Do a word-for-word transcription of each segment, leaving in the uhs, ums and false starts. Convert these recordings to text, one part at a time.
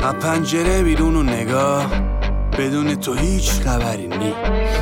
از پنجره بیرون و نگاه، بدون تو هیچ خبری نی.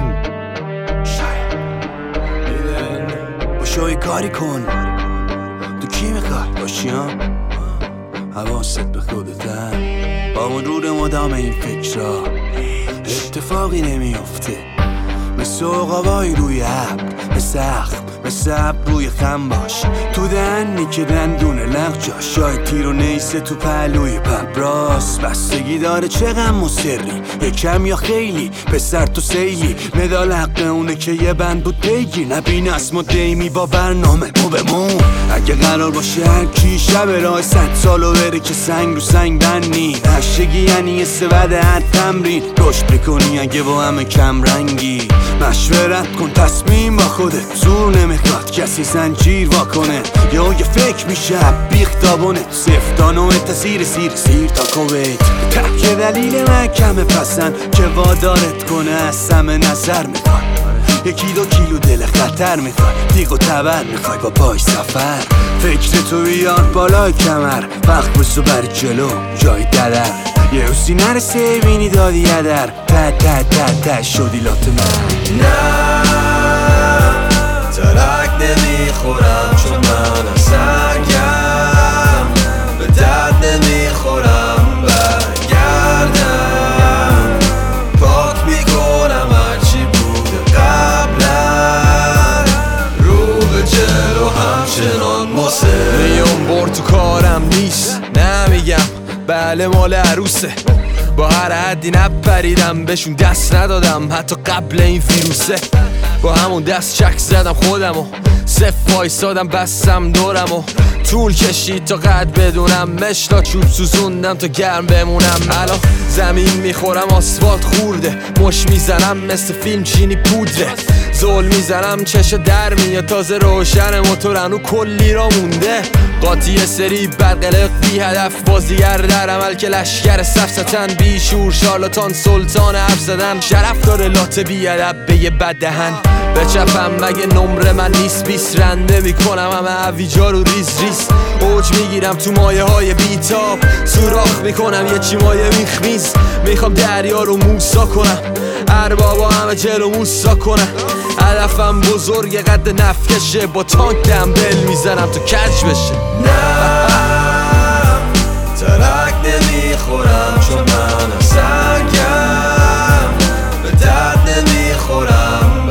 با شوی کاری کن، تو کی میخوای باشی ها؟ حواست به خودتن، با مرور مدام این فکرها اتفاقی نمیفته. مثل عقابای روی ابر، مثل اخم، مثل ابر روی خم باش. تو دهنی که دندونه لغ جاش، شاید تیر و نیسه تو پهلوی پبراس. بستگی داره چه غم و سری، یکم یا خیلی، پسر تو سیلی. مدال حق اونه که یه بند بود بگیر، نبین اسم و دیمی با برنامه مو بمون. اگه قرار باشه هر کی شب راه صد سالو بره که سنگ رو سنگ بنی. نشگی یعنی یه سود هر تمرین، رشد بکنی اگه با همه کم رنگی. مشورت کن تصمیم با خودت، زور نمیخواد کسی زنجیر واکنه. یا یه فکر میشه بیختابونه، سفتانو تسیر سیر سیر تا کویت. تک دلیل محکمه پسند که وادارت کنه از سم نظر میخوای. یکی دو کیلو دل خطر میخوای، دیگ و تبر میخوای با پای سفر. فکر تو بیار بالای کمر، وقت بسو بر جلو جای ددر. یه حسی نرسه بینی دادی یدر، ته ته ته ته شدی لات من. نه ترک نمیخورم چون من سنگم، به درد نمیخورم برگردم. پاک میکنم هرچی بوده قبلا، رو به جلو همچنان ماسه. میون بر تو کارم نیست، نمیگم بله مال عروسه. با هر حدی نپریدم بهشون دست ندادم، حتی قبل این ویروسه. با همون دست چک زدم خودمو، صف وایسادم بستم دورمو. طول کشید تا قد بدونم، مشتا چوب سوزوندم تا گرم بمونم. الان زمین میخورم آسفالت خورده، مش میزنم مثل فیلم چینی پودره. زول میزنم چشا در میاد، تازه روشن موتورنو کلی را مونده. قاطی سری برقلق بی هدف، بازیگر در عمل که لشگر سفستن. بی شور شارلاتان سلطان حرف زدن، شرف داره لات بی ادب به یه بد دهن. بچپم مگه نمره من نیست، بیست رنده میکنم همه عویجا رو ریز ریز. اوج میگیرم تو مایه های بیتاب، سوراخ میکنم یه چی مایه میخمیز. میخوام دریا رو موسا کنم، اربابا همه جلو موسا کنم. هدفم بزرگ قد نفکشه، با تانک دمبل میزنم تا کج بشه. نه ترک نمیخورم چون من سنگم، به درد نمیخورم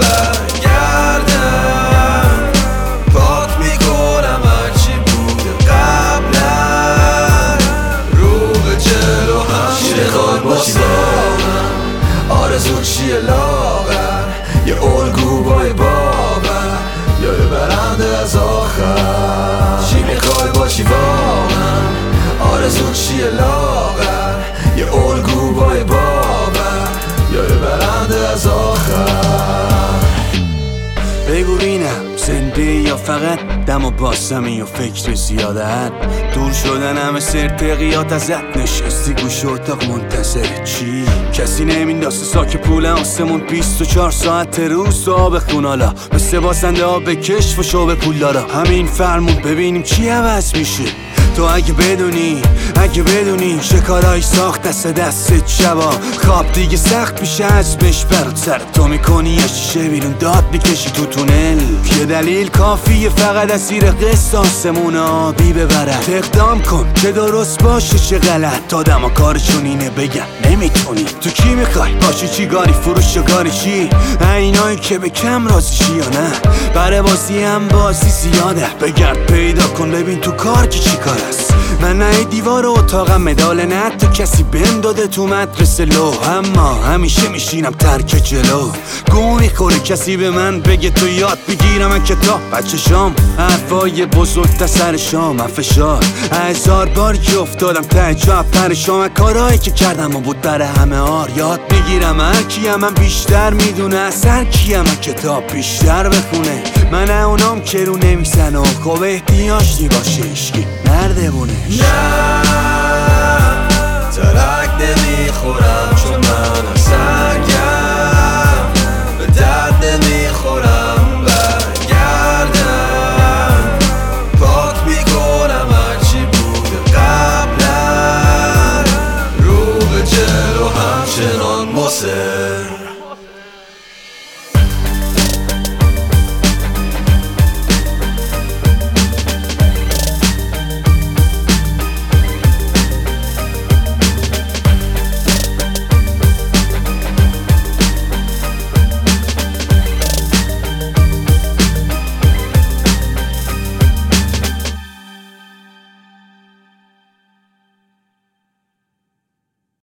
برگردم. پاک میکنم هرچی بوده قبلا، رو به جلو همچه خواهد باشی واقعا. آرزو چیه لاغر، یه الگو بای باور، یا یه برنده از آخر. چی میخوای باشی واقعا، آرزو چیه لاغر، یه الگو بای باور، یا یه برنده از آخر. بگو بینم زنده یا فقط دم و باسمی و فکر زیادت. دور شدن همه سرتقیات ازت، نشستی گوش اتاق منتظر چی؟ کسی نمینداسه ساک پول آسمون، بیست و چهار ساعت روز تو آب خونالا. مثل باسنده ها به کشف و شو به پول دارا. همین فرمون ببینیم چی عوض میشه. تو اگه بدونی، اگه بدونی شکارای ساخت دست دست شبا. خواب دیگه سخت میشه عزمش برات، سر تو میکنی یه شیشه بیرون داد میکشی تو تونل. یه دلیل کافیه فقط اسیر قسط آسمون آبی ببرد. اقدام کن که درست باشه چه غلط، آدم ها کارشون اینه بگن نمیتونی. تو کی میخوای باشی، چی گاری فروش و گاری چی؟ اینایی که به کم راضیشی یا نه؟ برای بازی هم بازی زیاده، بگرد پیدا کن ببین تو کار که چی کار است. من نه دیوار اتاقم مدال نه تو کسی بهم داده تو مدرسه لو، اما همیشه میشینم ترک جلو. گو میخوره کسی به من بگه تو یاد بگیرم من کتاب بچه شام. حرفای بزرگ تا سر شام، من فشار هزار بار که افتادم ته جا پرشام. کارهایی که کردم و بود برای همه آر، یاد بگیرم هر کیم من بیشتر میدونه از هر کیم من کتاب بیشتر بخونه. من اونام که رو نمیزن و خوب احتیاج نی باشه اشکی نرده بونه. نه